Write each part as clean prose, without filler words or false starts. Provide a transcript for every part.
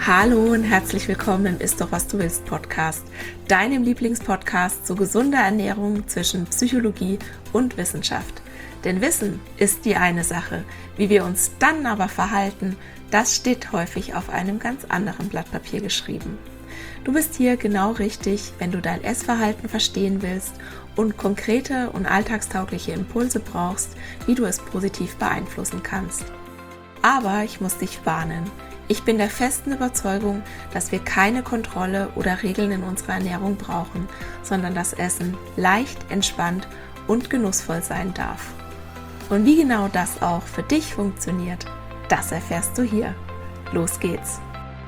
Hallo und herzlich willkommen im Ist doch, was du willst Podcast, deinem Lieblingspodcast zu gesunder Ernährung zwischen Psychologie und Wissenschaft. Denn Wissen ist die eine Sache, wie wir uns dann aber verhalten, das steht häufig auf einem ganz anderen Blatt Papier geschrieben. Du bist hier genau richtig, wenn du dein Essverhalten verstehen willst und konkrete und alltagstaugliche Impulse brauchst, wie du es positiv beeinflussen kannst. Aber ich muss dich warnen. Ich bin der festen Überzeugung, dass wir keine Kontrolle oder Regeln in unserer Ernährung brauchen, sondern das Essen leicht, entspannt und genussvoll sein darf. Und wie genau das auch für dich funktioniert, das erfährst du hier. Los geht's!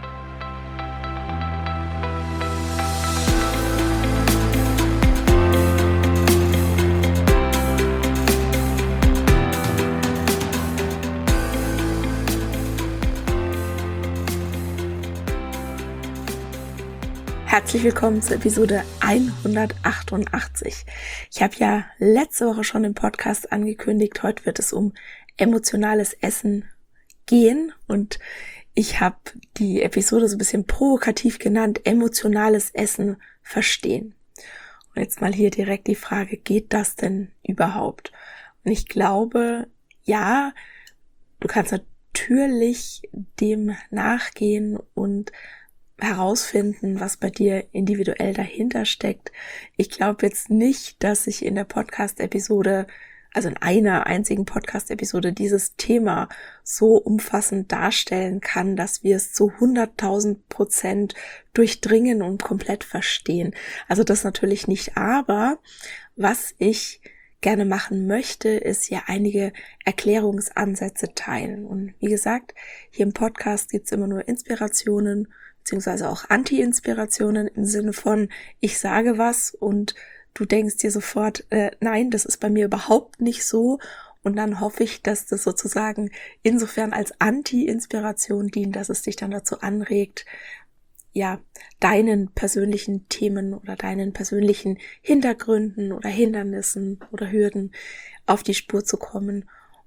Herzlich willkommen zur Episode 188. Ich habe ja letzte Woche schon im Podcast angekündigt, heute wird es um emotionales Essen gehen und ich habe die Episode so ein bisschen provokativ genannt, emotionales Essen verstehen. Und jetzt mal hier direkt die Frage, geht das denn überhaupt? Und ich glaube, ja, du kannst natürlich dem nachgehen und herausfinden, was bei dir individuell dahinter steckt. Ich glaube jetzt nicht, dass ich in der Podcast-Episode, also in einer einzigen Podcast-Episode, dieses Thema so umfassend darstellen kann, dass wir es zu 100.000% durchdringen und komplett verstehen. Also das natürlich nicht, aber was ich gerne machen möchte, ist ja einige Erklärungsansätze teilen. Und wie gesagt, hier im Podcast gibt's immer nur Inspirationen, beziehungsweise auch Anti-Inspirationen im Sinne von, ich sage was und du denkst dir sofort, nein, das ist bei mir überhaupt nicht so. Und dann hoffe ich, dass das sozusagen insofern als Anti-Inspiration dient, dass es dich dann dazu anregt, ja, deinen persönlichen Themen oder deinen persönlichen Hintergründen oder Hindernissen oder Hürden auf die Spur zu kommen,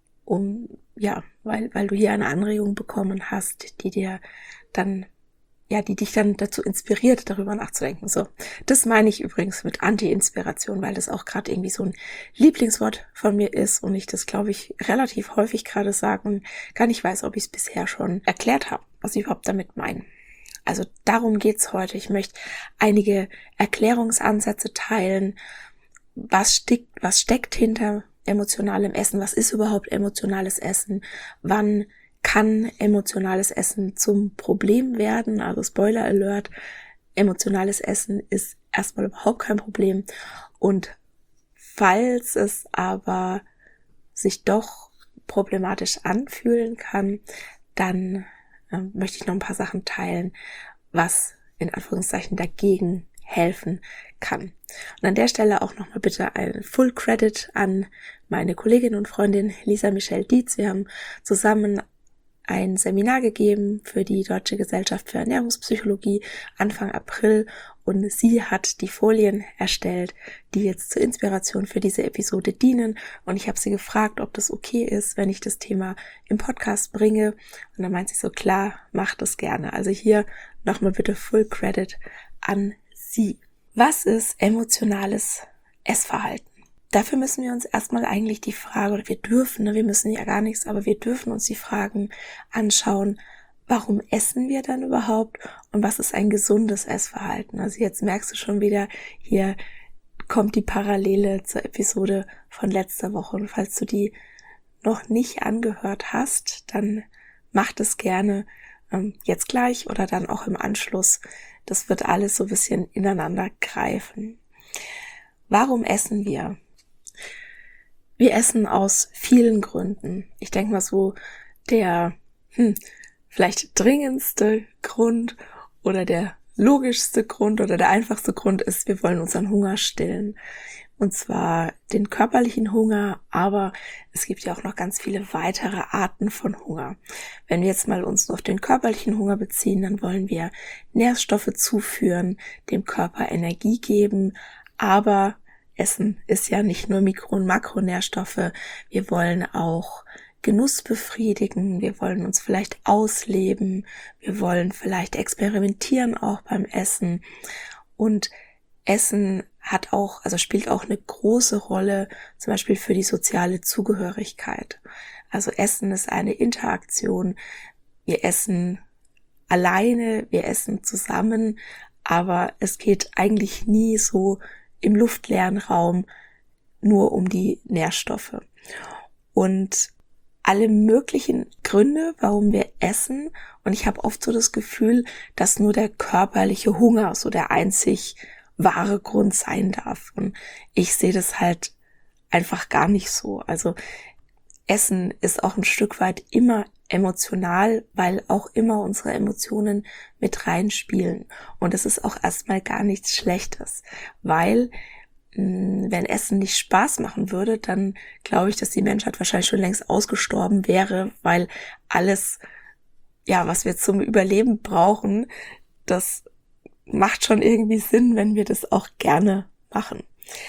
weil du hier eine Anregung bekommen hast, die dich dann dazu inspiriert, darüber nachzudenken. So, das meine ich übrigens mit Anti-Inspiration, weil das auch gerade irgendwie so ein Lieblingswort von mir ist und ich das, glaube ich, relativ häufig gerade sage und gar nicht weiß, ob ich es bisher schon erklärt habe, was ich überhaupt damit meine. Also darum geht's heute. Ich möchte einige Erklärungsansätze teilen. Was steckt hinter emotionalem Essen? Was ist überhaupt emotionales Essen? Wann kann emotionales Essen zum Problem werden? Also Spoiler Alert, emotionales Essen ist erstmal überhaupt kein Problem. Und falls es aber sich doch problematisch anfühlen kann, dann möchte ich noch ein paar Sachen teilen, was in Anführungszeichen dagegen helfen kann. Und an der Stelle auch nochmal bitte ein Full Credit an meine Kollegin und Freundin Lisa Michelle Dietz. Wir haben zusammen ein Seminar gegeben für die Deutsche Gesellschaft für Ernährungspsychologie Anfang April und sie hat die Folien erstellt, die jetzt zur Inspiration für diese Episode dienen und ich habe sie gefragt, ob das okay ist, wenn ich das Thema im Podcast bringe und dann meint sie so, klar, mach das gerne. Also hier nochmal bitte Full Credit an sie. Was ist emotionales Essverhalten? Dafür müssen wir uns erstmal eigentlich die Frage, oder wir müssen ja gar nichts, aber wir dürfen uns die Fragen anschauen, warum essen wir dann überhaupt und was ist ein gesundes Essverhalten? Also jetzt merkst du schon wieder, hier kommt die Parallele zur Episode von letzter Woche und falls du die noch nicht angehört hast, dann mach das gerne jetzt gleich oder dann auch im Anschluss. Das wird alles so ein bisschen ineinander greifen. Warum essen wir? Wir essen aus vielen Gründen. Ich denke mal so, der vielleicht dringendste Grund oder der logischste Grund oder der einfachste Grund ist, wir wollen unseren Hunger stillen. Und zwar den körperlichen Hunger, aber es gibt ja auch noch ganz viele weitere Arten von Hunger. Wenn wir jetzt mal uns nur auf den körperlichen Hunger beziehen, dann wollen wir Nährstoffe zuführen, dem Körper Energie geben, aber Essen ist ja nicht nur Mikro- und Makronährstoffe. Wir wollen auch Genuss befriedigen, wir wollen uns vielleicht ausleben, wir wollen vielleicht experimentieren auch beim Essen. Und Essen spielt auch eine große Rolle, zum Beispiel für die soziale Zugehörigkeit. Also Essen ist eine Interaktion. Wir essen alleine, wir essen zusammen, aber es geht eigentlich nie so im luftleeren Raum nur um die Nährstoffe. Und alle möglichen Gründe, warum wir essen, und ich habe oft so das Gefühl, dass nur der körperliche Hunger so der einzig wahre Grund sein darf. Und ich sehe das halt einfach gar nicht so. Also Essen ist auch ein Stück weit immer emotional, weil auch immer unsere Emotionen mit reinspielen. Und es ist auch erstmal gar nichts Schlechtes, weil wenn Essen nicht Spaß machen würde, dann glaube ich, dass die Menschheit wahrscheinlich schon längst ausgestorben wäre, weil alles, ja, was wir zum Überleben brauchen, das macht schon irgendwie Sinn, wenn wir das auch gerne machen.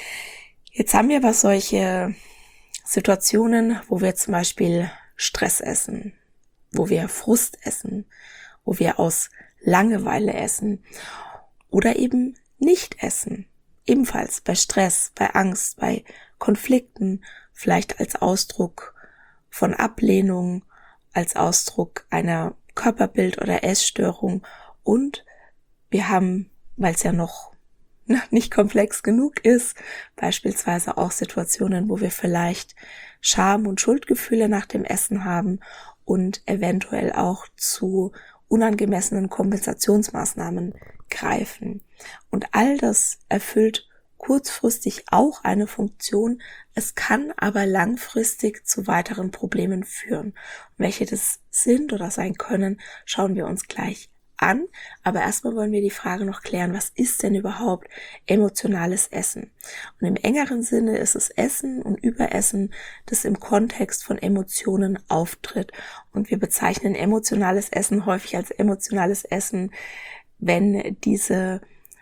Jetzt haben wir aber solche Situationen, wo wir zum Beispiel Stress essen, wo wir Frust essen, wo wir aus Langeweile essen oder eben nicht essen. Ebenfalls bei Stress, bei Angst, bei Konflikten, vielleicht als Ausdruck von Ablehnung, als Ausdruck einer Körperbild- oder Essstörung. Und wir haben, weil es ja noch nicht komplex genug ist, beispielsweise auch Situationen, wo wir vielleicht Scham- und Schuldgefühle nach dem Essen haben und eventuell auch zu unangemessenen Kompensationsmaßnahmen greifen. Und all das erfüllt kurzfristig auch eine Funktion, es kann aber langfristig zu weiteren Problemen führen. Und welche das sind oder sein können, schauen wir uns gleich an. Aber erstmal wollen wir die Frage noch klären, was ist denn überhaupt emotionales Essen? Und im engeren Sinne ist es Essen und Überessen, das im Kontext von Emotionen auftritt. Und wir bezeichnen emotionales Essen häufig als emotionales Essen, wenn diese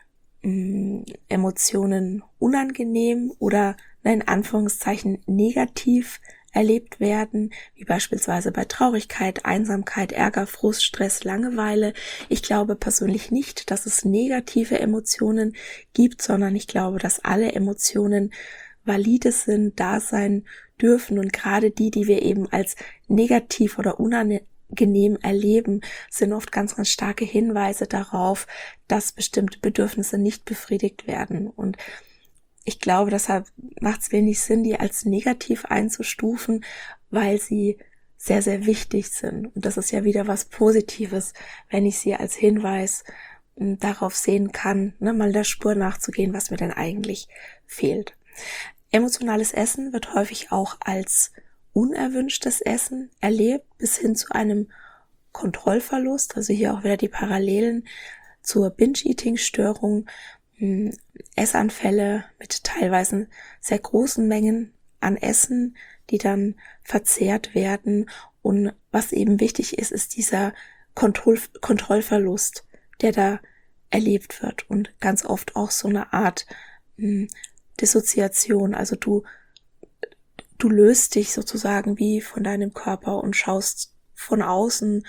Emotionen unangenehm oder in Anführungszeichen negativ erlebt werden, wie beispielsweise bei Traurigkeit, Einsamkeit, Ärger, Frust, Stress, Langeweile. Ich glaube persönlich nicht, dass es negative Emotionen gibt, sondern ich glaube, dass alle Emotionen valide sind, da sein dürfen, und gerade die wir eben als negativ oder unangenehm erleben, sind oft ganz, ganz starke Hinweise darauf, dass bestimmte Bedürfnisse nicht befriedigt werden. Und ich glaube, deshalb macht es wenig Sinn, die als negativ einzustufen, weil sie sehr, sehr wichtig sind. Und das ist ja wieder was Positives, wenn ich sie als Hinweis darauf sehen kann, mal der Spur nachzugehen, was mir denn eigentlich fehlt. Emotionales Essen wird häufig auch als unerwünschtes Essen erlebt, bis hin zu einem Kontrollverlust. Also hier auch wieder die Parallelen zur Binge-Eating-Störung. Essanfälle mit teilweise sehr großen Mengen an Essen, die dann verzehrt werden. Und was eben wichtig ist, ist dieser Kontrollverlust, der da erlebt wird, und ganz oft auch so eine Art Dissoziation. Also du löst dich sozusagen wie von deinem Körper und schaust von außen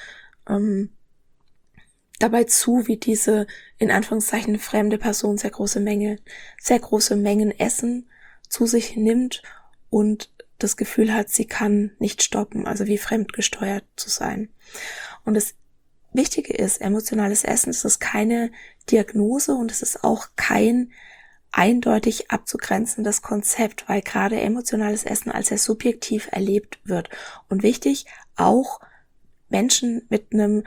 dabei zu, wie diese in Anführungszeichen fremde Person sehr große Mengen Essen zu sich nimmt und das Gefühl hat, sie kann nicht stoppen, also wie fremdgesteuert zu sein. Und das Wichtige ist, emotionales Essen, es ist keine Diagnose und es ist auch kein eindeutig abzugrenzendes Konzept, weil gerade emotionales Essen als sehr subjektiv erlebt wird. Und wichtig, auch Menschen mit einem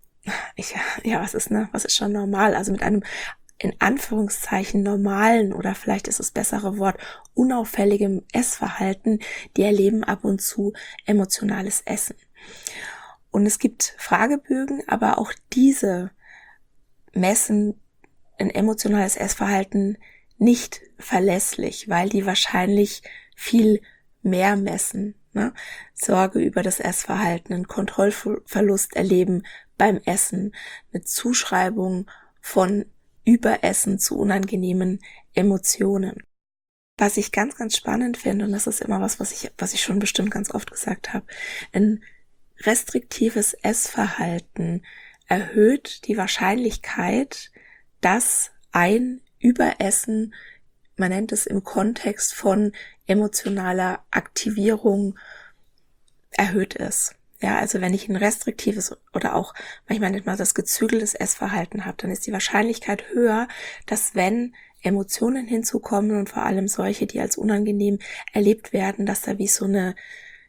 was ist schon normal? Also mit einem in Anführungszeichen normalen oder vielleicht ist das bessere Wort unauffälligem Essverhalten, die erleben ab und zu emotionales Essen. Und es gibt Fragebögen, aber auch diese messen ein emotionales Essverhalten nicht verlässlich, weil die wahrscheinlich viel mehr messen. Sorge über das Essverhalten, einen Kontrollverlust erleben beim Essen, eine Zuschreibung von Überessen zu unangenehmen Emotionen. was ich ganz, ganz spannend finde, und das ist immer was ich schon bestimmt ganz oft gesagt habe, ein restriktives Essverhalten erhöht die Wahrscheinlichkeit, dass ein Überessen, man nennt es im Kontext von emotionaler Aktivierung, erhöht ist. Ja, also wenn ich ein restriktives oder auch manchmal nennt man das gezügeltes Essverhalten habe, dann ist die Wahrscheinlichkeit höher, dass wenn Emotionen hinzukommen und vor allem solche, die als unangenehm erlebt werden, dass da wie so eine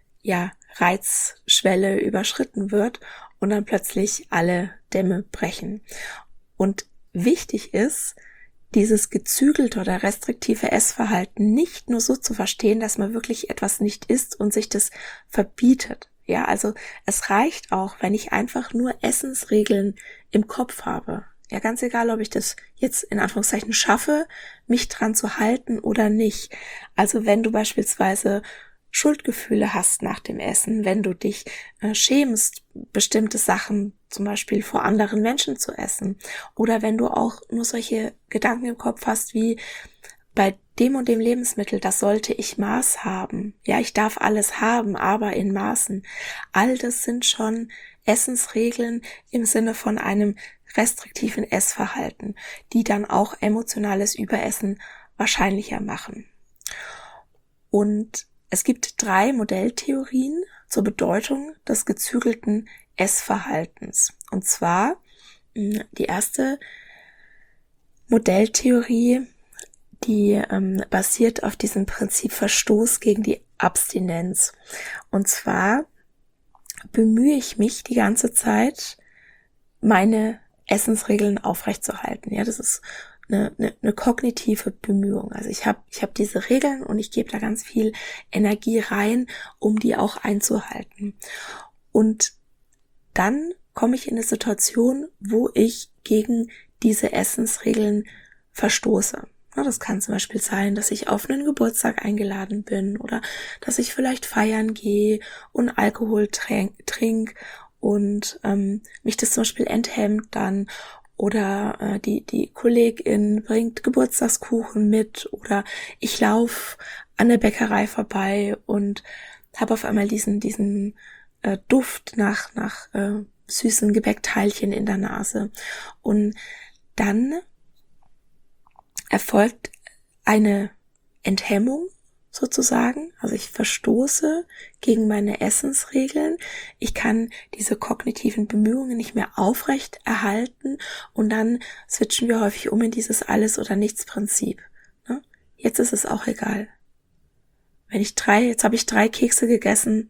Reizschwelle überschritten wird und dann plötzlich alle Dämme brechen. Und wichtig ist, dieses gezügelte oder restriktive Essverhalten nicht nur so zu verstehen, dass man wirklich etwas nicht isst und sich das verbietet. Ja, also es reicht auch, wenn ich einfach nur Essensregeln im Kopf habe. Ja, ganz egal, ob ich das jetzt in Anführungszeichen schaffe, mich dran zu halten oder nicht. Also wenn du beispielsweise Schuldgefühle hast nach dem Essen, wenn du dich schämst, bestimmte Sachen zum Beispiel vor anderen Menschen zu essen, oder wenn du auch nur solche Gedanken im Kopf hast wie bei dem und dem Lebensmittel, das sollte ich Maß haben. Ja, ich darf alles haben, aber in Maßen. All das sind schon Essensregeln im Sinne von einem restriktiven Essverhalten, die dann auch emotionales Überessen wahrscheinlicher machen. Und es gibt 3 Modelltheorien zur Bedeutung des gezügelten Essverhaltens. Und zwar die erste Modelltheorie, die basiert auf diesem Prinzip Verstoß gegen die Abstinenz. Und zwar bemühe ich mich die ganze Zeit, meine Essensregeln aufrechtzuerhalten. Ja, das ist eine kognitive Bemühung. Also ich hab diese Regeln und ich gebe da ganz viel Energie rein, um die auch einzuhalten. Und dann komme ich in eine Situation, wo ich gegen diese Essensregeln verstoße. Ja, das kann zum Beispiel sein, dass ich auf einen Geburtstag eingeladen bin oder dass ich vielleicht feiern gehe und Alkohol trink und mich das zum Beispiel enthemmt dann. Oder die Kollegin bringt Geburtstagskuchen mit oder ich laufe an der Bäckerei vorbei und habe auf einmal diesen Duft nach süßen Gebäckteilchen in der Nase. Und dann erfolgt eine Enthemmung sozusagen. Also ich verstoße gegen meine Essensregeln. Ich kann diese kognitiven Bemühungen nicht mehr aufrecht erhalten und dann switchen wir häufig um in dieses Alles- oder Nichts-Prinzip. Ne? Jetzt ist es auch egal. Jetzt habe ich 3 Kekse gegessen.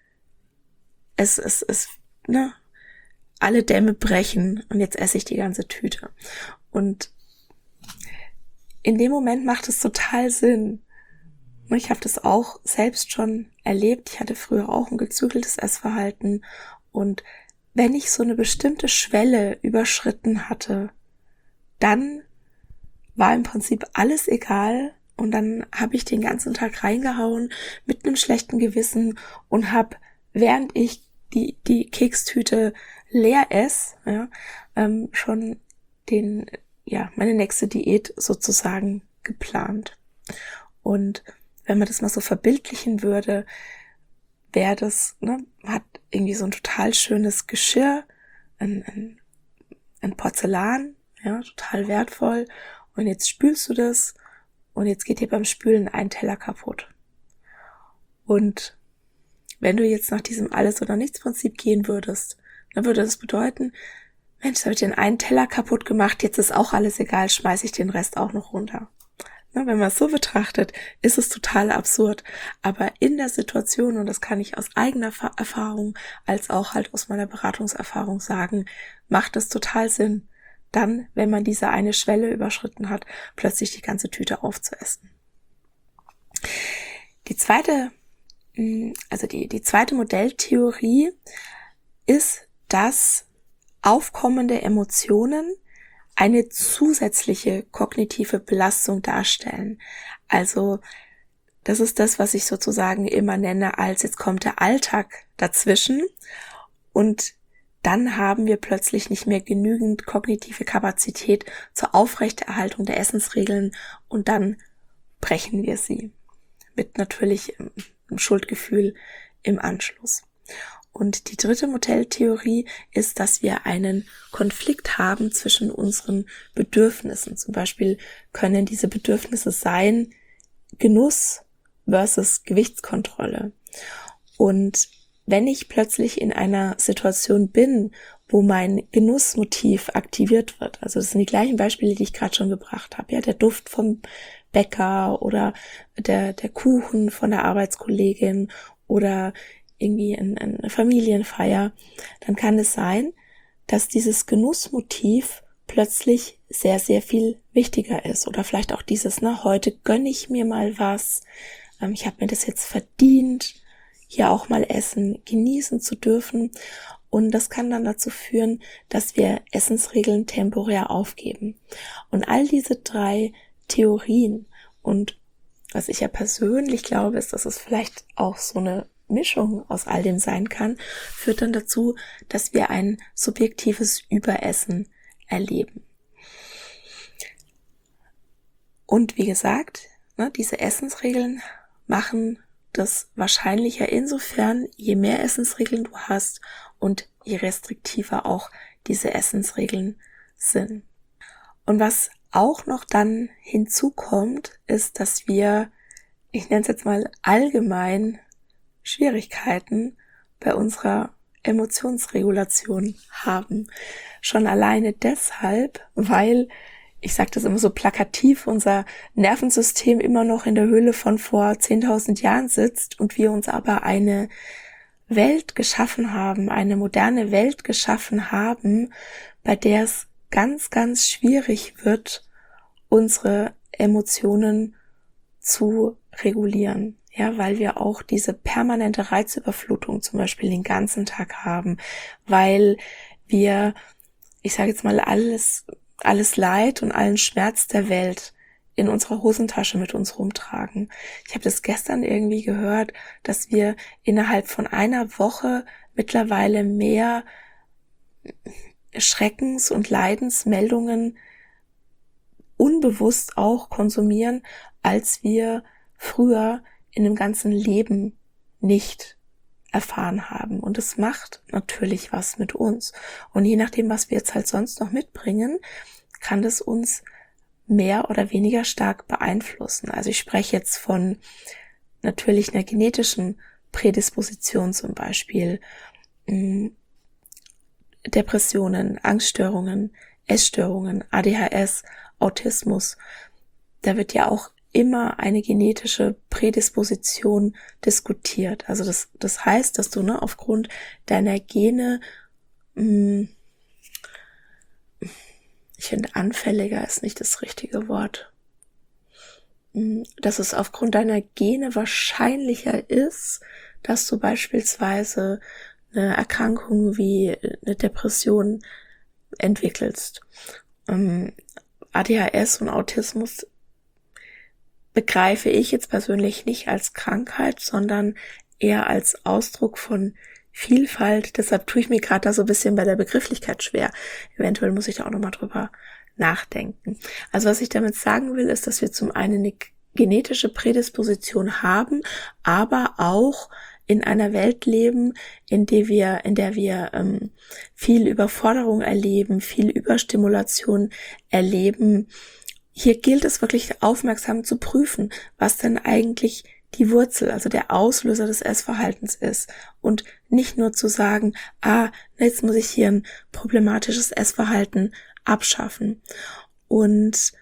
Alle Dämme brechen und jetzt esse ich die ganze Tüte. Und in dem Moment macht es total Sinn. Ich habe das auch selbst schon erlebt. Ich hatte früher auch ein gezügeltes Essverhalten. Und wenn ich so eine bestimmte Schwelle überschritten hatte, dann war im Prinzip alles egal. Und dann habe ich den ganzen Tag reingehauen mit einem schlechten Gewissen und habe, während ich die Kekstüte leer esse, schon meine nächste Diät sozusagen geplant. Und wenn man das mal so verbildlichen würde, wäre das, hat irgendwie so ein total schönes Geschirr, ein Porzellan, ja, total wertvoll. Und jetzt spülst du das und jetzt geht dir beim Spülen ein Teller kaputt. Und wenn du jetzt nach diesem Alles- oder Nichts-Prinzip gehen würdest, dann würde das bedeuten, Mensch, da habe ich den einen Teller kaputt gemacht, jetzt ist auch alles egal, schmeiße ich den Rest auch noch runter. Wenn man es so betrachtet, ist es total absurd. Aber in der Situation, und das kann ich aus eigener Erfahrung als auch halt aus meiner Beratungserfahrung sagen, macht es total Sinn, dann, wenn man diese eine Schwelle überschritten hat, plötzlich die ganze Tüte aufzuessen. Die zweite Modelltheorie ist, dass aufkommende Emotionen eine zusätzliche kognitive Belastung darstellen. Also das ist das, was ich sozusagen immer nenne als jetzt kommt der Alltag dazwischen und dann haben wir plötzlich nicht mehr genügend kognitive Kapazität zur Aufrechterhaltung der Essensregeln und dann brechen wir sie. Mit natürlich einem Schuldgefühl im Anschluss. Und die dritte Modelltheorie ist, dass wir einen Konflikt haben zwischen unseren Bedürfnissen. Zum Beispiel können diese Bedürfnisse sein Genuss versus Gewichtskontrolle. Und wenn ich plötzlich in einer Situation bin, wo mein Genussmotiv aktiviert wird, also das sind die gleichen Beispiele, die ich gerade schon gebracht habe, ja, der Duft vom Bäcker oder der Kuchen von der Arbeitskollegin oder irgendwie eine Familienfeier, dann kann es sein, dass dieses Genussmotiv plötzlich sehr, sehr viel wichtiger ist. Oder vielleicht auch dieses, heute gönne ich mir mal was, ich habe mir das jetzt verdient, hier auch mal essen, genießen zu dürfen. Und das kann dann dazu führen, dass wir Essensregeln temporär aufgeben. Und all diese 3 Theorien und was ich ja persönlich glaube, ist, dass es vielleicht auch so eine Mischung aus all dem sein kann, führt dann dazu, dass wir ein subjektives Überessen erleben. Und wie gesagt, diese Essensregeln machen das wahrscheinlicher insofern, je mehr Essensregeln du hast und je restriktiver auch diese Essensregeln sind. Und was auch noch dann hinzukommt, ist, dass wir, ich nenne es jetzt mal allgemein, Schwierigkeiten bei unserer Emotionsregulation haben. Schon alleine deshalb, weil, ich sage das immer so plakativ, unser Nervensystem immer noch in der Höhle von vor 10.000 Jahren sitzt und wir uns aber eine Welt geschaffen haben, eine moderne Welt geschaffen haben, bei der es ganz, ganz schwierig wird, unsere Emotionen zu regulieren. Ja, weil wir auch diese permanente Reizüberflutung zum Beispiel den ganzen Tag haben, weil wir, ich sage jetzt mal, alles Leid und allen Schmerz der Welt in unserer Hosentasche mit uns rumtragen. Ich habe das gestern irgendwie gehört, dass wir innerhalb von einer Woche mittlerweile mehr Schreckens- und Leidensmeldungen unbewusst auch konsumieren, als wir früher in dem ganzen Leben nicht erfahren haben. Und es macht natürlich was mit uns. Und je nachdem, was wir jetzt halt sonst noch mitbringen, kann das uns mehr oder weniger stark beeinflussen. Also ich spreche jetzt von natürlich einer genetischen Prädisposition, zum Beispiel Depressionen, Angststörungen, Essstörungen, ADHS, Autismus. Da wird ja auch immer eine genetische Prädisposition diskutiert. Also das heißt, dass du aufgrund deiner Gene, ich finde anfälliger ist nicht das richtige Wort, dass es aufgrund deiner Gene wahrscheinlicher ist, dass du beispielsweise eine Erkrankung wie eine Depression entwickelst. ADHS und Autismus begreife ich jetzt persönlich nicht als Krankheit, sondern eher als Ausdruck von Vielfalt. Deshalb tue ich mir gerade da so ein bisschen bei der Begrifflichkeit schwer. Eventuell muss ich da auch nochmal drüber nachdenken. Also was ich damit sagen will, ist, dass wir zum einen eine genetische Prädisposition haben, aber auch in einer Welt leben, in der wir viel Überforderung erleben, viel Überstimulation erleben. Hier gilt es wirklich aufmerksam zu prüfen, was denn eigentlich die Wurzel, also der Auslöser des Essverhaltens ist. Und nicht nur zu sagen, jetzt muss ich hier ein problematisches Essverhalten abschaffen. Und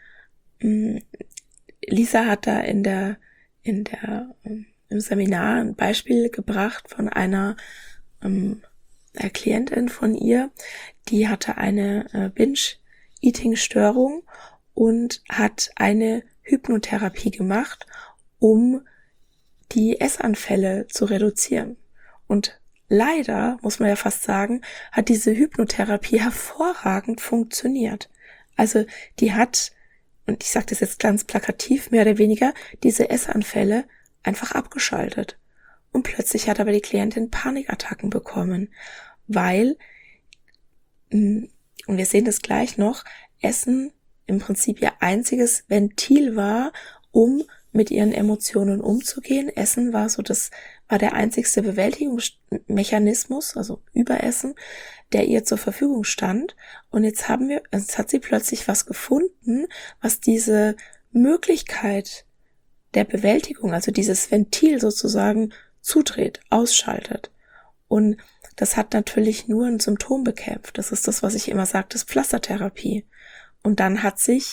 Lisa hat da im Seminar ein Beispiel gebracht von einer Klientin von ihr, die hatte eine Binge-Eating-Störung und hat eine Hypnotherapie gemacht, um die Essanfälle zu reduzieren. Und leider, muss man ja fast sagen, hat diese Hypnotherapie hervorragend funktioniert. Also die hat, und ich sage das jetzt ganz plakativ, mehr oder weniger, diese Essanfälle einfach abgeschaltet. Und plötzlich hat aber die Klientin Panikattacken bekommen, weil, und wir sehen das gleich noch, Essen im Prinzip ihr einziges Ventil war, um mit ihren Emotionen umzugehen. Essen war der einzigste Bewältigungsmechanismus, also Überessen, der ihr zur Verfügung stand. Und jetzt hat sie plötzlich was gefunden, was diese Möglichkeit der Bewältigung, also dieses Ventil sozusagen zudreht, ausschaltet. Und das hat natürlich nur ein Symptom bekämpft. Das ist das, was ich immer sage, das Pflastertherapie. Und dann hat sich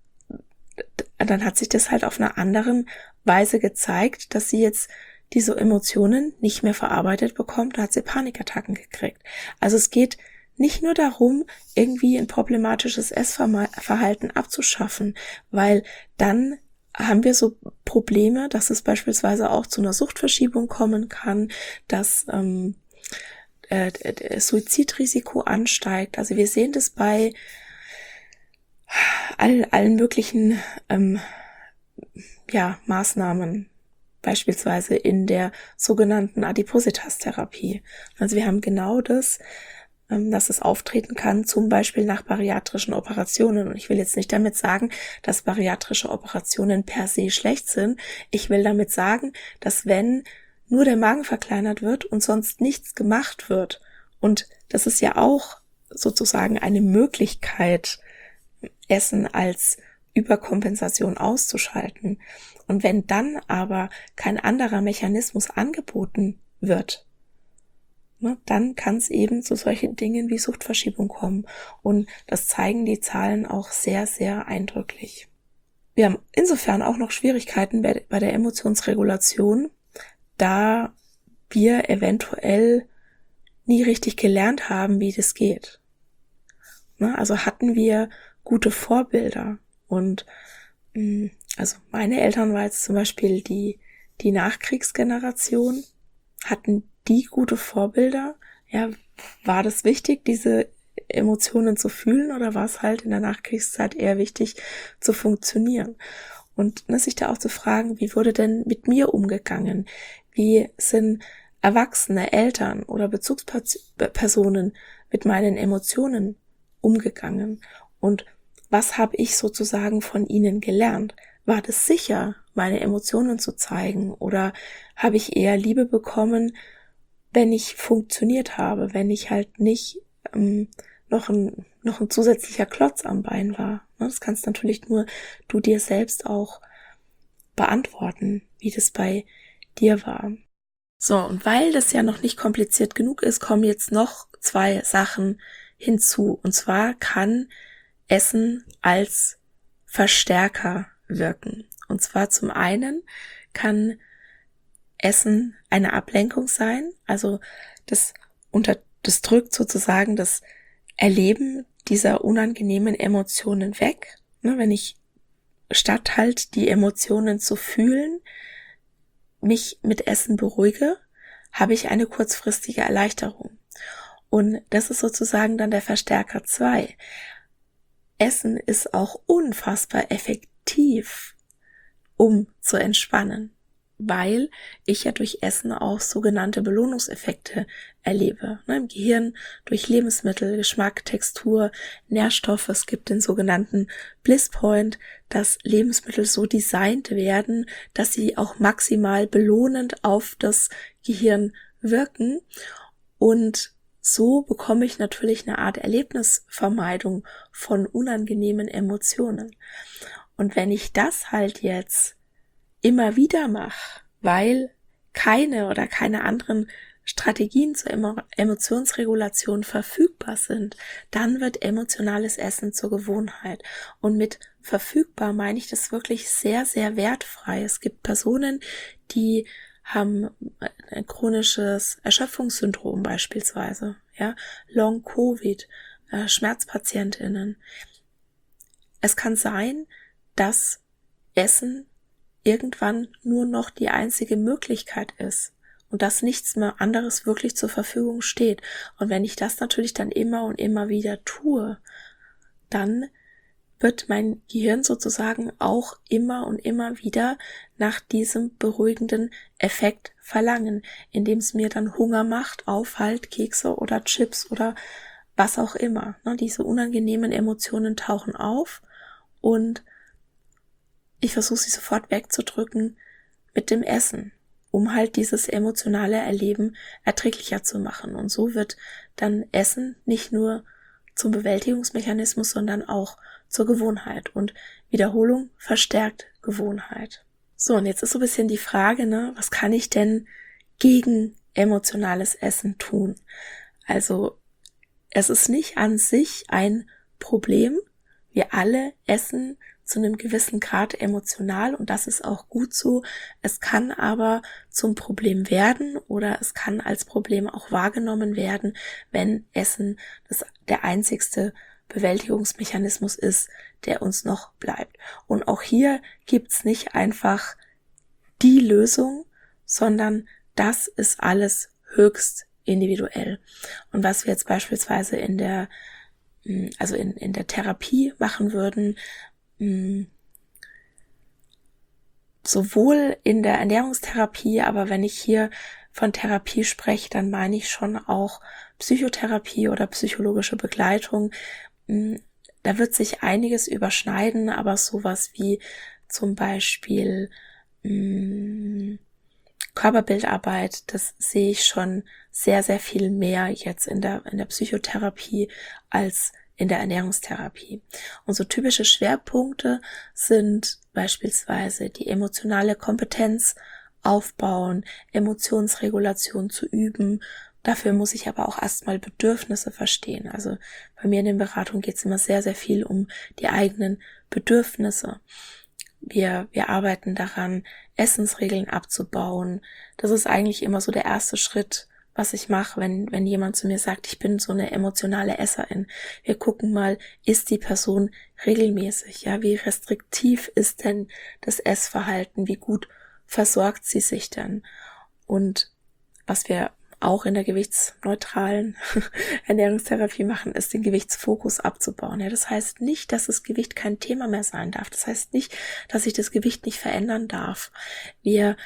das halt auf einer anderen Weise gezeigt, dass sie jetzt diese Emotionen nicht mehr verarbeitet bekommt. Da hat sie Panikattacken gekriegt. Also es geht nicht nur darum, irgendwie ein problematisches Essverhalten abzuschaffen, weil dann haben wir so Probleme, dass es beispielsweise auch zu einer Suchtverschiebung kommen kann, dass Suizidrisiko ansteigt. Also wir sehen das bei allen möglichen Maßnahmen, beispielsweise in der sogenannten Adipositas-Therapie. Also wir haben genau das, dass es auftreten kann, zum Beispiel nach bariatrischen Operationen. Und ich will jetzt nicht damit sagen, dass bariatrische Operationen per se schlecht sind. Ich will damit sagen, dass wenn nur der Magen verkleinert wird und sonst nichts gemacht wird, und das ist ja auch sozusagen eine Möglichkeit, Essen als Überkompensation auszuschalten. Und wenn dann aber kein anderer Mechanismus angeboten wird, dann kann es eben zu solchen Dingen wie Suchtverschiebung kommen. Und das zeigen die Zahlen auch sehr, sehr eindrücklich. Wir haben insofern auch noch Schwierigkeiten bei der Emotionsregulation, da wir eventuell nie richtig gelernt haben, wie das geht. Also hatten wir gute Vorbilder. Und also meine Eltern war jetzt zum Beispiel die Nachkriegsgeneration, hatten die gute Vorbilder? Ja, war das wichtig, diese Emotionen zu fühlen, oder war es halt in der Nachkriegszeit eher wichtig zu funktionieren? Und sich da auch zu fragen, wie wurde denn mit mir umgegangen? Wie sind Erwachsene, Eltern oder Bezugspersonen mit meinen Emotionen umgegangen? Und was habe ich sozusagen von ihnen gelernt? War das sicher, meine Emotionen zu zeigen? Oder habe ich eher Liebe bekommen, wenn ich funktioniert habe, wenn ich halt nicht noch ein zusätzlicher Klotz am Bein war? Das kannst natürlich nur du dir selbst auch beantworten, wie das bei dir war. So, und weil das ja noch nicht kompliziert genug ist, kommen jetzt noch 2 Sachen hinzu. Und zwar kann Essen als Verstärker wirken. Und zwar zum einen kann Essen eine Ablenkung sein, also das drückt sozusagen das Erleben dieser unangenehmen Emotionen weg. Wenn ich statt halt die Emotionen zu fühlen, mich mit Essen beruhige, habe ich eine kurzfristige Erleichterung. Und das ist sozusagen dann der Verstärker 2. Essen ist auch unfassbar effektiv, um zu entspannen, weil ich ja durch Essen auch sogenannte Belohnungseffekte erlebe. Im Gehirn durch Lebensmittel, Geschmack, Textur, Nährstoffe. Es gibt den sogenannten Bliss Point, dass Lebensmittel so designt werden, dass sie auch maximal belohnend auf das Gehirn wirken. Und so bekomme ich natürlich eine Art Erlebnisvermeidung von unangenehmen Emotionen. Und wenn ich das halt jetzt immer wieder mache, weil keine anderen Strategien zur Emotionsregulation verfügbar sind, dann wird emotionales Essen zur Gewohnheit. Und mit verfügbar meine ich das wirklich sehr, sehr wertfrei. Es gibt Personen, die haben ein chronisches Erschöpfungssyndrom beispielsweise, Long-Covid, SchmerzpatientInnen. Es kann sein, dass Essen irgendwann nur noch die einzige Möglichkeit ist und dass nichts mehr anderes wirklich zur Verfügung steht. Und wenn ich das natürlich dann immer und immer wieder tue, dann wird mein Gehirn sozusagen auch immer und immer wieder nach diesem beruhigenden Effekt verlangen, indem es mir dann Hunger macht auf halt Kekse oder Chips oder was auch immer. Diese unangenehmen Emotionen tauchen auf und ich versuche sie sofort wegzudrücken mit dem Essen, um halt dieses emotionale Erleben erträglicher zu machen. Und so wird dann Essen nicht nur zum Bewältigungsmechanismus, sondern auch zur Gewohnheit. Und Wiederholung verstärkt Gewohnheit. So, und jetzt ist so ein bisschen die Frage, was kann ich denn gegen emotionales Essen tun? Also, es ist nicht an sich ein Problem. Wir alle essen zu einem gewissen Grad emotional und das ist auch gut so. Es kann aber zum Problem werden oder es kann als Problem auch wahrgenommen werden, wenn Essen der einzigste Bewältigungsmechanismus ist, der uns noch bleibt. Und auch hier gibt's nicht einfach die Lösung, sondern das ist alles höchst individuell. Und was wir jetzt beispielsweise in der Therapie machen würden, sowohl in der Ernährungstherapie, aber wenn ich hier von Therapie spreche, dann meine ich schon auch Psychotherapie oder psychologische Begleitung. Da wird sich einiges überschneiden, aber sowas wie zum Beispiel Körperbildarbeit, das sehe ich schon sehr, sehr viel mehr jetzt in der Psychotherapie als in der Ernährungstherapie. Und so typische Schwerpunkte sind beispielsweise die emotionale Kompetenz aufbauen, Emotionsregulation zu üben. Dafür muss ich aber auch erstmal Bedürfnisse verstehen. Also bei mir in den Beratungen geht es immer sehr, sehr viel um die eigenen Bedürfnisse. Wir arbeiten daran, Essensregeln abzubauen. Das ist eigentlich immer so der erste Schritt, was ich mache, wenn jemand zu mir sagt, ich bin so eine emotionale Esserin. Wir gucken mal, ist die Person regelmäßig? Ja, wie restriktiv ist denn das Essverhalten? Wie gut versorgt sie sich denn? Und was wir auch in der gewichtsneutralen Ernährungstherapie machen, ist den Gewichtsfokus abzubauen. Ja, das heißt nicht, dass das Gewicht kein Thema mehr sein darf. Das heißt nicht, dass ich das Gewicht nicht verändern darf. Wir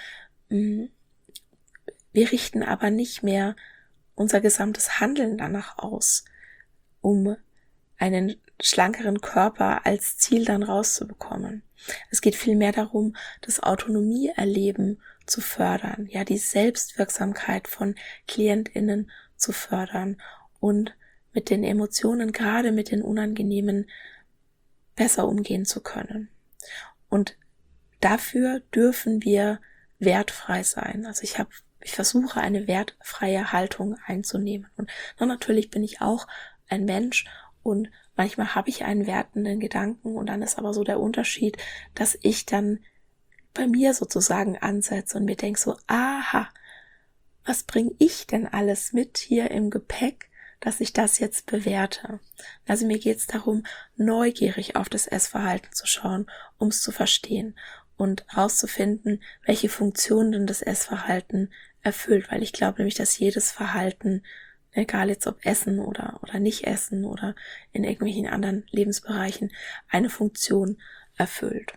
richten aber nicht mehr unser gesamtes Handeln danach aus, um einen schlankeren Körper als Ziel dann rauszubekommen. Es geht vielmehr darum, das Autonomieerleben zu fördern, ja, die Selbstwirksamkeit von KlientInnen zu fördern und mit den Emotionen, gerade mit den unangenehmen, besser umgehen zu können. Und dafür dürfen wir wertfrei sein. Also ich versuche eine wertfreie Haltung einzunehmen. Und natürlich bin ich auch ein Mensch und manchmal habe ich einen wertenden Gedanken und dann ist aber so der Unterschied, dass ich dann bei mir sozusagen ansetze und mir denke so, aha, was bringe ich denn alles mit hier im Gepäck, dass ich das jetzt bewerte? Also mir geht es darum, neugierig auf das Essverhalten zu schauen, um es zu verstehen und herauszufinden, welche Funktion denn das Essverhalten erfüllt, weil ich glaube nämlich, dass jedes Verhalten, egal jetzt ob Essen oder nicht Essen oder in irgendwelchen anderen Lebensbereichen, eine Funktion erfüllt.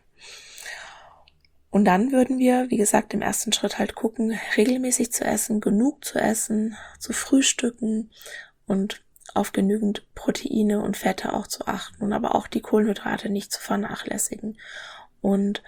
Und dann würden wir, wie gesagt, im ersten Schritt halt gucken, regelmäßig zu essen, genug zu essen, zu frühstücken und auf genügend Proteine und Fette auch zu achten und aber auch die Kohlenhydrate nicht zu vernachlässigen und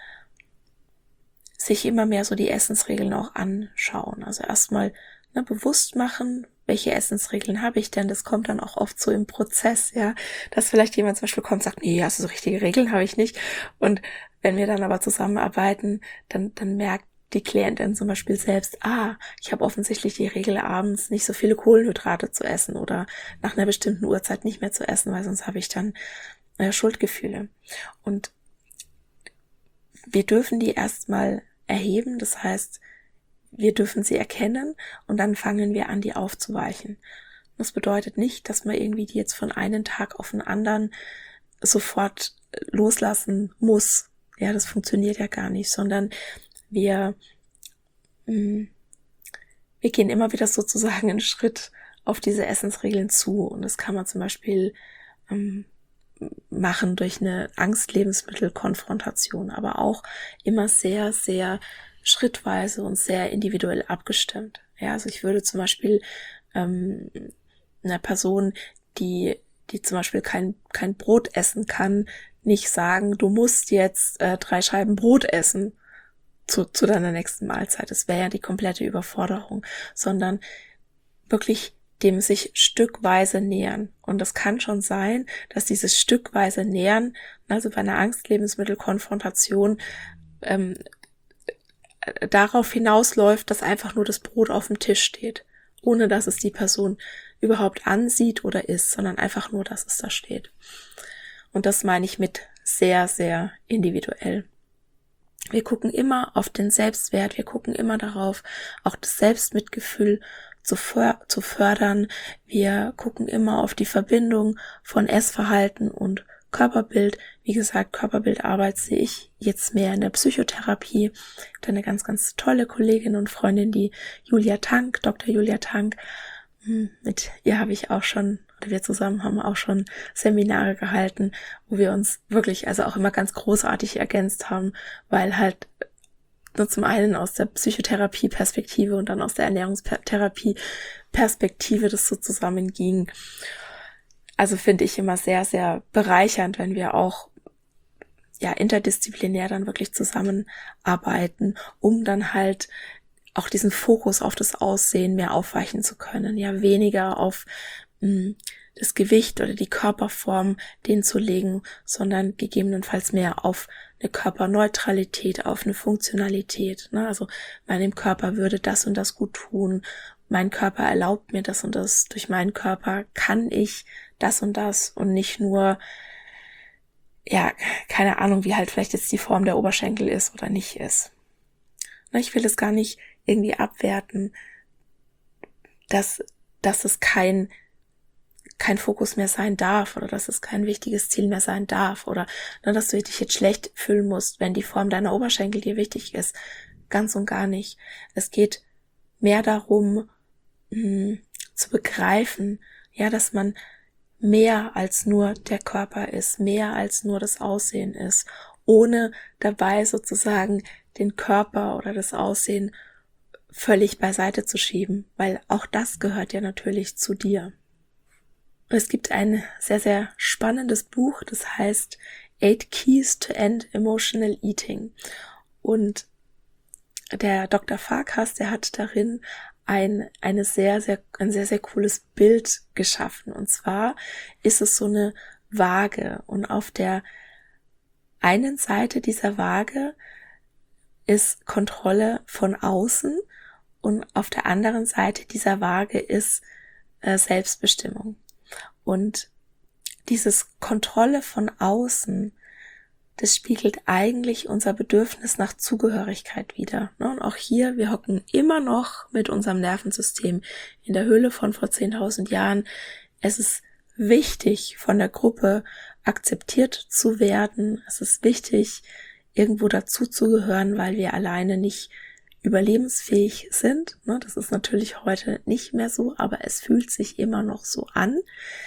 sich immer mehr so die Essensregeln auch anschauen. Also erstmal bewusst machen, welche Essensregeln habe ich denn? Das kommt dann auch oft so im Prozess, ja, dass vielleicht jemand zum Beispiel kommt und sagt, nee, also so richtige Regeln habe ich nicht. Und wenn wir dann aber zusammenarbeiten, dann merkt die Klientin zum Beispiel selbst, ich habe offensichtlich die Regel, abends nicht so viele Kohlenhydrate zu essen oder nach einer bestimmten Uhrzeit nicht mehr zu essen, weil sonst habe ich dann Schuldgefühle. Und wir dürfen die erstmal erheben, das heißt, wir dürfen sie erkennen und dann fangen wir an, die aufzuweichen. Das bedeutet nicht, dass man irgendwie die jetzt von einem Tag auf den anderen sofort loslassen muss. Ja, das funktioniert ja gar nicht, sondern wir gehen immer wieder sozusagen einen Schritt auf diese Essensregeln zu. Und das kann man zum Beispiel machen durch eine Angst-Lebensmittel-Konfrontation, aber auch immer sehr, sehr schrittweise und sehr individuell abgestimmt. Ja, also ich würde zum Beispiel einer Person, die zum Beispiel kein Brot essen kann, nicht sagen, du musst jetzt 3 Scheiben Brot essen zu deiner nächsten Mahlzeit. Das wäre ja die komplette Überforderung, sondern wirklich dem sich stückweise nähern. Und es kann schon sein, dass dieses stückweise Nähern, also bei einer Angstlebensmittelkonfrontation, darauf hinausläuft, dass einfach nur das Brot auf dem Tisch steht, ohne dass es die Person überhaupt ansieht oder isst, sondern einfach nur, dass es da steht. Und das meine ich mit sehr, sehr individuell. Wir gucken immer auf den Selbstwert, wir gucken immer darauf, auch das Selbstmitgefühl zu fördern. Wir gucken immer auf die Verbindung von Essverhalten und Körperbild. Wie gesagt, Körperbildarbeit sehe ich jetzt mehr in der Psychotherapie. Ich habe eine ganz, ganz tolle Kollegin und Freundin, die Julia Tank, Dr. Julia Tank. Mit ihr habe ich auch schon, oder wir zusammen haben auch schon Seminare gehalten, wo wir uns wirklich also auch immer ganz großartig ergänzt haben, weil halt nur zum einen aus der Psychotherapie-Perspektive und dann aus der Ernährungstherapie-Perspektive das so zusammenging. Also finde ich immer sehr, sehr bereichernd, wenn wir auch interdisziplinär dann wirklich zusammenarbeiten, um dann halt auch diesen Fokus auf das Aussehen mehr aufweichen zu können, ja, weniger auf das Gewicht oder die Körperform den zu legen, sondern gegebenenfalls mehr auf eine Körperneutralität, auf eine Funktionalität, ne? Also meinem Körper würde das und das gut tun, mein Körper erlaubt mir das und das, durch meinen Körper kann ich das und das und nicht nur, keine Ahnung, wie halt vielleicht jetzt die Form der Oberschenkel ist oder nicht ist. Ich will es gar nicht irgendwie abwerten, dass es kein Fokus mehr sein darf oder dass es kein wichtiges Ziel mehr sein darf oder dass du dich jetzt schlecht fühlen musst, wenn die Form deiner Oberschenkel dir wichtig ist. Ganz und gar nicht. Es geht mehr darum, zu begreifen, dass man mehr als nur der Körper ist, mehr als nur das Aussehen ist, ohne dabei sozusagen den Körper oder das Aussehen völlig beiseite zu schieben, weil auch das gehört ja natürlich zu dir. Es gibt ein sehr, sehr spannendes Buch, das heißt 8 Keys to End Emotional Eating. Und der Dr. Farkas, der hat darin ein sehr, sehr cooles Bild geschaffen. Und zwar ist es so eine Waage. Und auf der einen Seite dieser Waage ist Kontrolle von außen und auf der anderen Seite dieser Waage ist Selbstbestimmung. Und dieses Kontrolle von außen, das spiegelt eigentlich unser Bedürfnis nach Zugehörigkeit wider. Und auch hier, wir hocken immer noch mit unserem Nervensystem in der Höhle von vor 10.000 Jahren. Es ist wichtig, von der Gruppe akzeptiert zu werden. Es ist wichtig, irgendwo dazu zu gehören, weil wir alleine nicht überlebensfähig sind. Das ist natürlich heute nicht mehr so, aber es fühlt sich immer noch so an.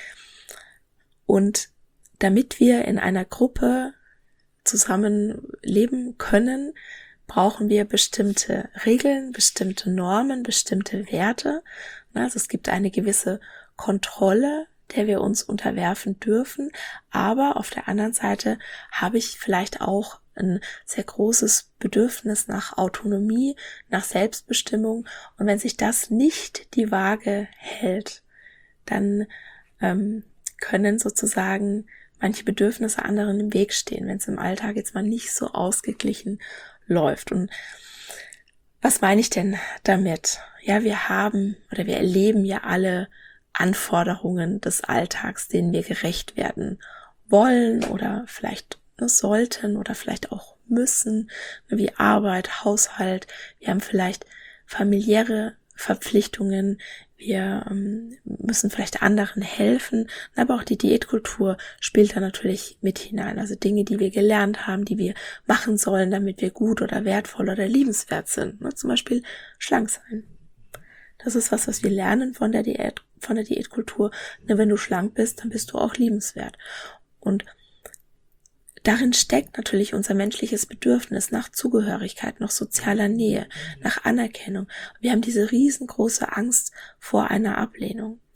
Und damit wir in einer Gruppe zusammen leben können, brauchen wir bestimmte Regeln, bestimmte Normen, bestimmte Werte. Also es gibt eine gewisse Kontrolle, der wir uns unterwerfen dürfen, aber auf der anderen Seite habe ich vielleicht auch ein sehr großes Bedürfnis nach Autonomie, nach Selbstbestimmung, und wenn sich das nicht die Waage hält, dann können sozusagen manche Bedürfnisse anderen im Weg stehen, wenn es im Alltag jetzt mal nicht so ausgeglichen läuft. Und was meine ich denn damit? Ja, wir erleben ja alle Anforderungen des Alltags, denen wir gerecht werden wollen oder vielleicht sollten oder vielleicht auch müssen, wie Arbeit, Haushalt. Wir haben vielleicht familiäre Verpflichtungen, wir müssen vielleicht anderen helfen, aber auch die Diätkultur spielt da natürlich mit hinein. Also Dinge, die wir gelernt haben, die wir machen sollen, damit wir gut oder wertvoll oder liebenswert sind. Zum Beispiel schlank sein. Das ist was wir lernen von der Diätkultur. Wenn du schlank bist, dann bist du auch liebenswert. Und darin steckt natürlich unser menschliches Bedürfnis nach Zugehörigkeit, nach sozialer Nähe, nach Anerkennung. Wir haben diese riesengroße Angst vor einer Ablehnung.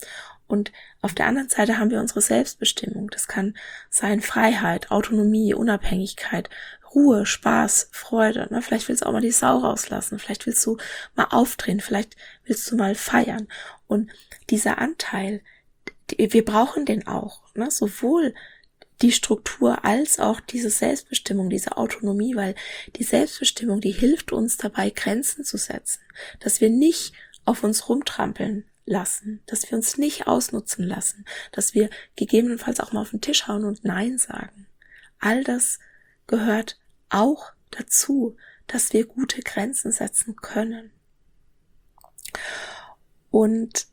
Und auf der anderen Seite haben wir unsere Selbstbestimmung. Das kann sein Freiheit, Autonomie, Unabhängigkeit, Ruhe, Spaß, Freude. Ne? Vielleicht willst du auch mal die Sau rauslassen. Vielleicht willst du mal aufdrehen. Vielleicht willst du mal feiern. Und dieser Anteil, wir brauchen den auch. Ne? Sowohl die Struktur als auch diese Selbstbestimmung, diese Autonomie, weil die Selbstbestimmung, die hilft uns dabei, Grenzen zu setzen. Dass wir nicht auf uns rumtrampeln lassen, dass wir uns nicht ausnutzen lassen, dass wir gegebenenfalls auch mal auf den Tisch hauen und Nein sagen. All das gehört auch dazu, dass wir gute Grenzen setzen können. Und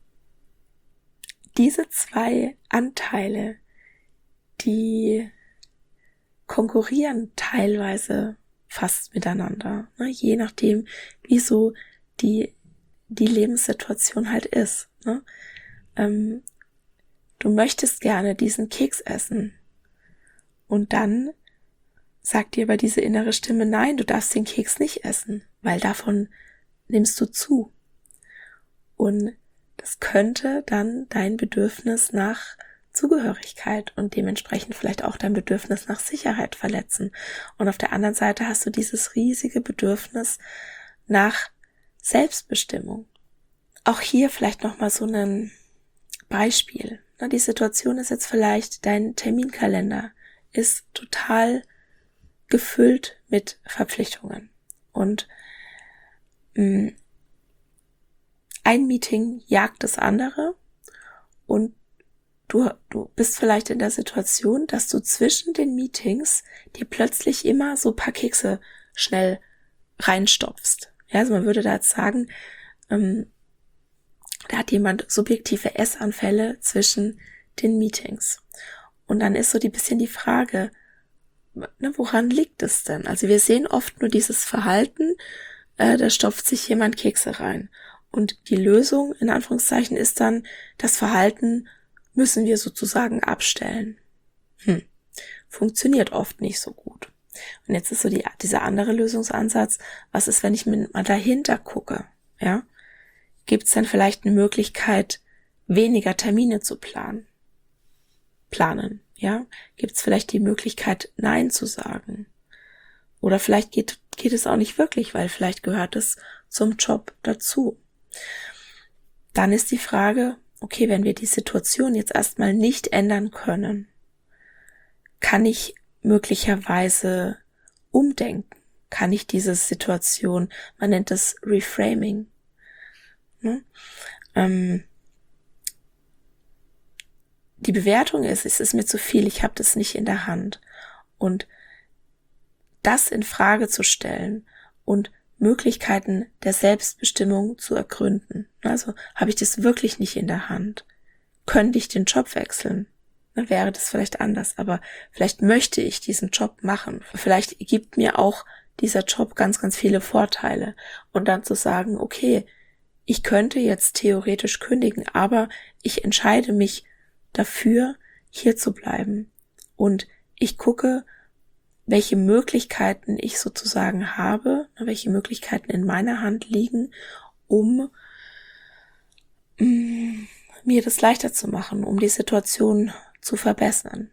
diese zwei Anteile, die konkurrieren teilweise fast miteinander, ne? Je nachdem, wie so die Lebenssituation halt ist. Ne? Du möchtest gerne diesen Keks essen und dann sagt dir aber diese innere Stimme, nein, du darfst den Keks nicht essen, weil davon nimmst du zu. Und das könnte dann dein Bedürfnis nach Zugehörigkeit und dementsprechend vielleicht auch dein Bedürfnis nach Sicherheit verletzen. Und auf der anderen Seite hast du dieses riesige Bedürfnis nach Selbstbestimmung. Auch hier vielleicht nochmal so ein Beispiel. Die Situation ist jetzt vielleicht, dein Terminkalender ist total gefüllt mit Verpflichtungen. Und ein Meeting jagt das andere und du bist vielleicht in der Situation, dass du zwischen den Meetings dir plötzlich immer so ein paar Kekse schnell reinstopfst. Ja, also man würde da jetzt sagen, da hat jemand subjektive Essanfälle zwischen den Meetings. Und dann ist so ein bisschen die Frage, ne, woran liegt es denn? Also wir sehen oft nur dieses Verhalten, da stopft sich jemand Kekse rein. Und die Lösung, in Anführungszeichen, ist dann, das Verhalten müssen wir sozusagen abstellen. Funktioniert oft nicht so gut. Und jetzt ist so dieser andere Lösungsansatz, was ist, wenn ich mal dahinter gucke? Ja? Gibt es dann vielleicht eine Möglichkeit, weniger Termine zu planen? Ja? Gibt es vielleicht die Möglichkeit, Nein zu sagen? Oder vielleicht geht es auch nicht wirklich, weil vielleicht gehört es zum Job dazu. Dann ist die Frage, okay, wenn wir die Situation jetzt erstmal nicht ändern können, kann ich möglicherweise umdenken? Kann ich diese Situation, man nennt das Reframing, ne? Die Bewertung ist, es ist mir zu viel, ich habe das nicht in der Hand. Und das in Frage zu stellen und Möglichkeiten der Selbstbestimmung zu ergründen. Also habe ich das wirklich nicht in der Hand? Könnte ich den Job wechseln? Dann wäre das vielleicht anders, aber vielleicht möchte ich diesen Job machen. Vielleicht gibt mir auch dieser Job ganz, ganz viele Vorteile. Und dann zu sagen, okay, ich könnte jetzt theoretisch kündigen, aber ich entscheide mich dafür, hier zu bleiben. Und ich gucke, welche Möglichkeiten ich sozusagen habe, welche Möglichkeiten in meiner Hand liegen, um mir das leichter zu machen, um die Situation zu verbessern.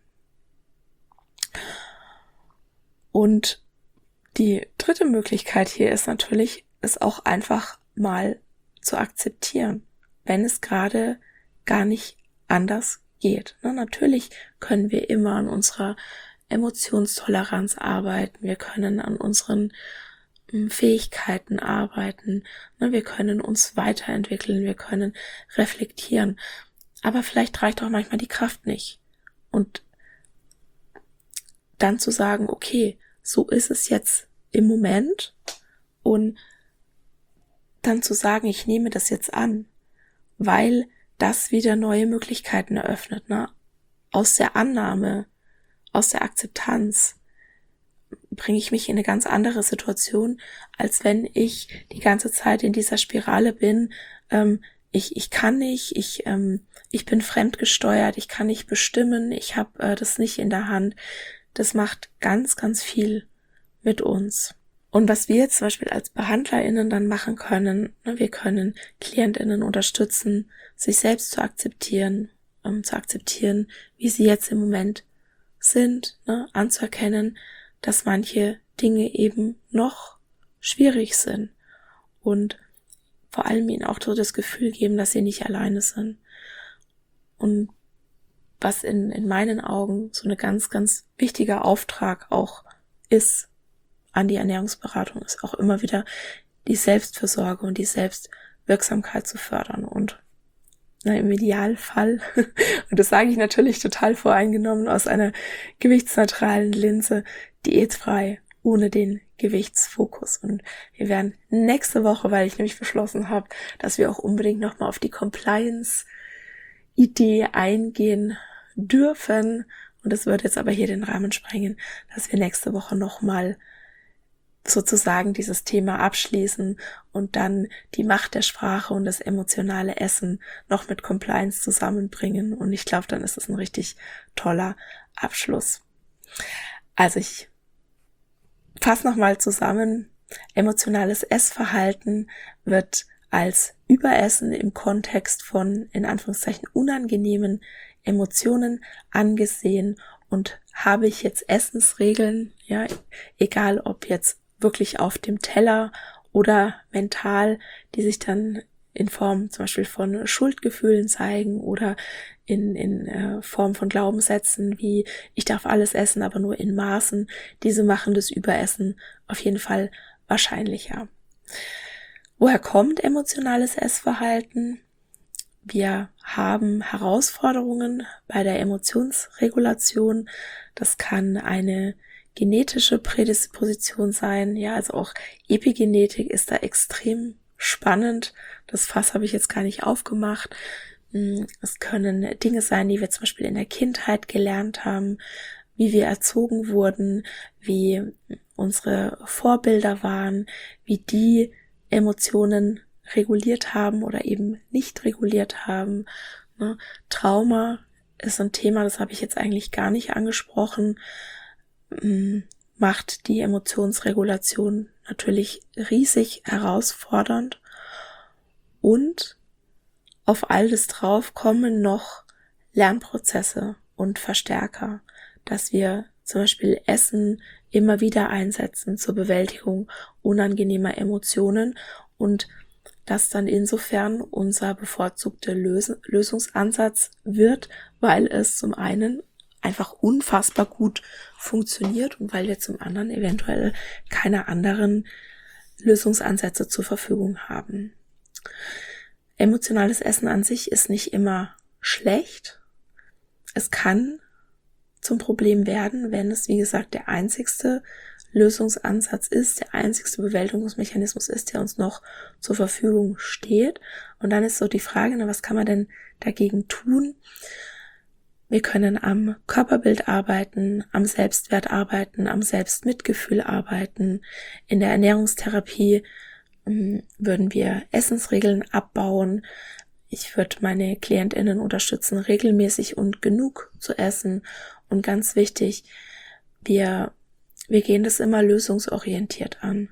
Und die dritte Möglichkeit hier ist natürlich, es auch einfach mal zu akzeptieren, wenn es gerade gar nicht anders geht. Natürlich können wir immer an unserer Emotionstoleranz arbeiten, wir können an unseren Fähigkeiten arbeiten, wir können uns weiterentwickeln, wir können reflektieren, aber vielleicht reicht auch manchmal die Kraft nicht. Und dann zu sagen, okay, so ist es jetzt im Moment und dann zu sagen, ich nehme das jetzt an, weil das wieder neue Möglichkeiten eröffnet, aus der Annahme, aus der Akzeptanz bringe ich mich in eine ganz andere Situation, als wenn ich die ganze Zeit in dieser Spirale bin, ich kann nicht, ich bin fremdgesteuert, ich kann nicht bestimmen, ich habe das nicht in der Hand. Das macht ganz, ganz viel mit uns. Und was wir jetzt zum Beispiel als BehandlerInnen dann machen können, ne, wir können KlientInnen unterstützen, sich selbst zu akzeptieren, wie sie jetzt im Moment sind, ne, anzuerkennen, dass manche Dinge eben noch schwierig sind und vor allem ihnen auch so das Gefühl geben, dass sie nicht alleine sind. Und was in meinen Augen so eine ganz, ganz wichtiger Auftrag auch ist an die Ernährungsberatung, ist auch immer wieder die Selbstfürsorge und die Selbstwirksamkeit zu fördern und im Idealfall, und das sage ich natürlich total voreingenommen, aus einer gewichtsneutralen Linse, diätfrei, ohne den Gewichtsfokus. Und wir werden nächste Woche, weil ich nämlich beschlossen habe, dass wir auch unbedingt nochmal auf die Compliance-Idee eingehen dürfen, und das wird jetzt aber hier den Rahmen sprengen, dass wir nächste Woche nochmal sozusagen dieses Thema abschließen und dann die Macht der Sprache und das emotionale Essen noch mit Compliance zusammenbringen. Und ich glaube, dann ist es ein richtig toller Abschluss. Also ich fasse nochmal zusammen. Emotionales Essverhalten wird als Überessen im Kontext von, in Anführungszeichen, unangenehmen Emotionen angesehen. Und habe ich jetzt Essensregeln, ja, egal ob jetzt wirklich auf dem Teller oder mental, die sich dann in Form zum Beispiel von Schuldgefühlen zeigen oder in Form von Glaubenssätzen wie ich darf alles essen, aber nur in Maßen. Diese machen das Überessen auf jeden Fall wahrscheinlicher. Woher kommt emotionales Essverhalten? Wir haben Herausforderungen bei der Emotionsregulation. Das kann eine genetische Prädisposition sein, ja, also auch Epigenetik ist da extrem spannend. Das Fass habe ich jetzt gar nicht aufgemacht. Es können Dinge sein, die wir zum Beispiel in der Kindheit gelernt haben, wie wir erzogen wurden, wie unsere Vorbilder waren, wie die Emotionen reguliert haben oder eben nicht reguliert haben. Trauma ist ein Thema, das habe ich jetzt eigentlich gar nicht angesprochen, macht die Emotionsregulation natürlich riesig herausfordernd. Und auf all das drauf kommen noch Lernprozesse und Verstärker, dass wir zum Beispiel Essen immer wieder einsetzen zur Bewältigung unangenehmer Emotionen und das dann insofern unser bevorzugter Lösungsansatz wird, weil es zum einen einfach unfassbar gut funktioniert und weil wir zum anderen eventuell keine anderen Lösungsansätze zur Verfügung haben. Emotionales Essen an sich ist nicht immer schlecht. Es kann zum Problem werden, wenn es, wie gesagt, der einzigste Lösungsansatz ist, der einzigste Bewältigungsmechanismus ist, der uns noch zur Verfügung steht. Und dann ist so die Frage, was kann man denn dagegen tun? Wir können am Körperbild arbeiten, am Selbstwert arbeiten, am Selbstmitgefühl arbeiten. In der Ernährungstherapie würden wir Essensregeln abbauen. Ich würde meine KlientInnen unterstützen, regelmäßig und genug zu essen. Und ganz wichtig, wir gehen das immer lösungsorientiert an.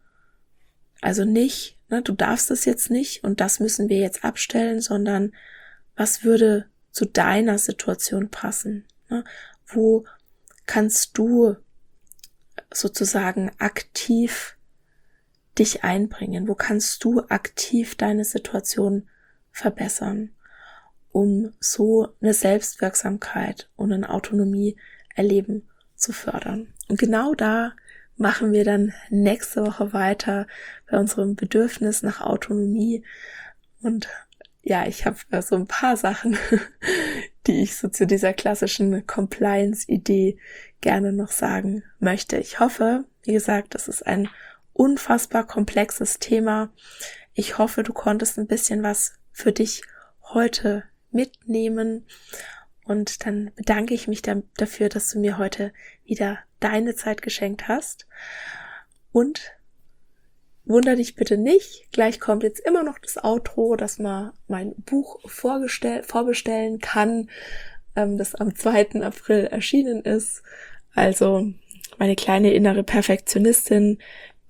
Also nicht, du darfst das jetzt nicht und das müssen wir jetzt abstellen, sondern was würde zu deiner Situation passen? Wo kannst du sozusagen aktiv dich einbringen? Wo kannst du aktiv deine Situation verbessern, um so eine Selbstwirksamkeit und eine Autonomie erleben zu fördern? Und genau da machen wir dann nächste Woche weiter bei unserem Bedürfnis nach Autonomie. Und ja, ich habe so ein paar Sachen, die ich so zu dieser klassischen Compliance-Idee gerne noch sagen möchte. Ich hoffe, wie gesagt, das ist ein unfassbar komplexes Thema. Ich hoffe, du konntest ein bisschen was für dich heute mitnehmen. Und dann bedanke ich mich dafür, dass du mir heute wieder deine Zeit geschenkt hast. Und wunder dich bitte nicht, gleich kommt jetzt immer noch das Outro, dass man mein Buch vorbestellen kann, das am 2. April erschienen ist. Also meine kleine innere Perfektionistin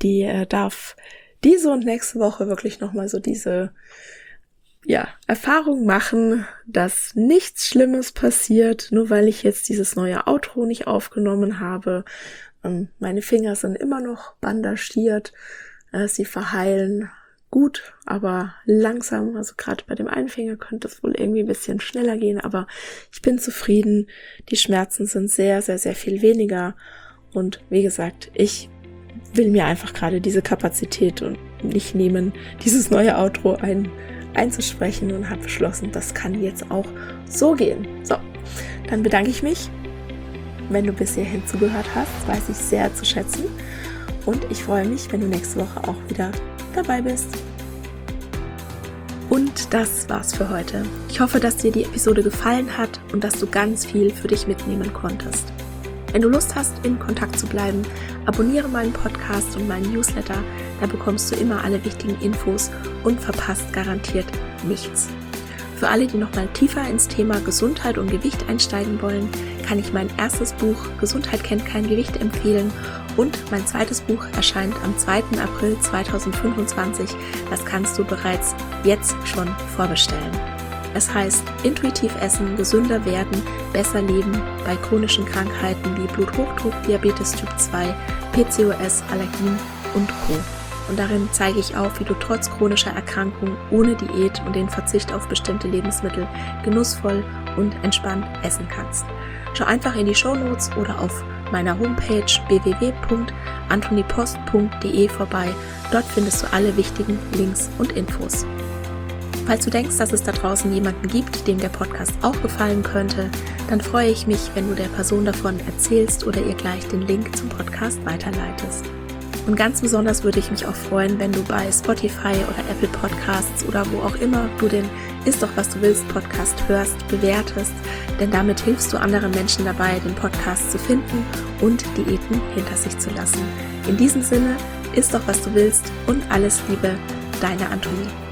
die darf diese und nächste Woche wirklich nochmal so diese Erfahrung machen, dass nichts Schlimmes passiert, nur weil ich jetzt dieses neue Outro nicht aufgenommen habe. Meine Finger sind immer noch bandagiert, sie verheilen gut, aber langsam. Also gerade bei dem einen Finger könnte es wohl irgendwie ein bisschen schneller gehen, aber ich bin zufrieden. Die Schmerzen sind sehr, sehr, sehr viel weniger. Und wie gesagt, ich will mir einfach gerade diese Kapazität und nicht nehmen, dieses neue Outro einzusprechen und habe beschlossen, das kann jetzt auch so gehen. So, dann bedanke ich mich. Wenn du bis hierhin zugehört hast, weiß ich sehr zu schätzen. Und ich freue mich, wenn du nächste Woche auch wieder dabei bist. Und das war's für heute. Ich hoffe, dass dir die Episode gefallen hat und dass du ganz viel für dich mitnehmen konntest. Wenn du Lust hast, in Kontakt zu bleiben, abonniere meinen Podcast und meinen Newsletter, da bekommst du immer alle wichtigen Infos und verpasst garantiert nichts. Für alle, die nochmal tiefer ins Thema Gesundheit und Gewicht einsteigen wollen, kann ich mein erstes Buch Gesundheit kennt kein Gewicht empfehlen und mein zweites Buch erscheint am 2. April 2025. Das kannst du bereits jetzt schon vorbestellen. Es heißt Intuitiv essen, gesünder werden, besser leben bei chronischen Krankheiten wie Bluthochdruck, Diabetes Typ 2, PCOS, Allergien und Co. Und darin zeige ich auf, wie du trotz chronischer Erkrankung ohne Diät und den Verzicht auf bestimmte Lebensmittel genussvoll und entspannt essen kannst. Schau einfach in die Shownotes oder auf meiner Homepage www.antonipost.de vorbei. Dort findest du alle wichtigen Links und Infos. Falls du denkst, dass es da draußen jemanden gibt, dem der Podcast auch gefallen könnte, dann freue ich mich, wenn du der Person davon erzählst oder ihr gleich den Link zum Podcast weiterleitest. Und ganz besonders würde ich mich auch freuen, wenn du bei Spotify oder Apple Podcasts oder wo auch immer du den Ist doch was du willst Podcast hörst, bewertest, denn damit hilfst du anderen Menschen dabei, den Podcast zu finden und Diäten hinter sich zu lassen. In diesem Sinne, ist doch was du willst und alles Liebe, deine Antonie.